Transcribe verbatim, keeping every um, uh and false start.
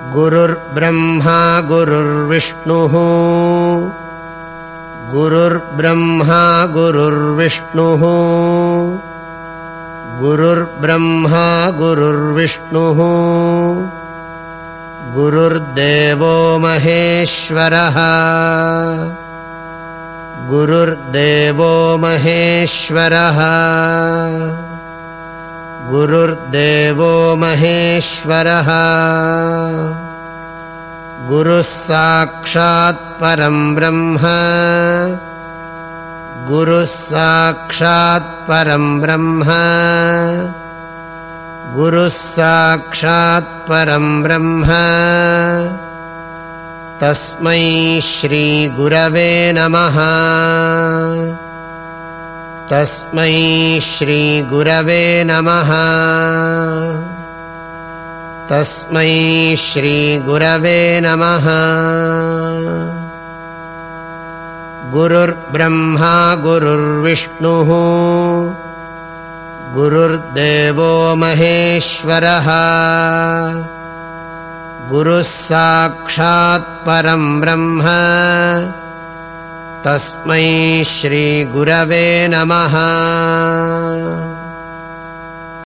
गुरुर्ब्रह्मा गुरुर्विष्णुः गुरुर्ब्रह्मा गुरुर्विष्णुः गुरुर्ब्रह्मा गुरुर्विष्णुः गुरुर्देवो महेश्वरः गुरुर्देवो महेश्वरः गुरुर्देवो महेश्वरः गुरुः साक्षात् परं ब्रह्म गुरुः साक्षात् परं ब्रह्म गुरुः साक्षात् परं ब्रह्म तस्मै श्री गुरवे नमः तस्मै श्री गुरवे नमः तस्मै श्री गुरवे नमः गुरुर्ब्रह्मा गुरुर्विष्णुः गुरुर्देवो महेश्वरः गुरुः साक्षात् परं ब्रह्म तस्मै श्री गुरवे नमः।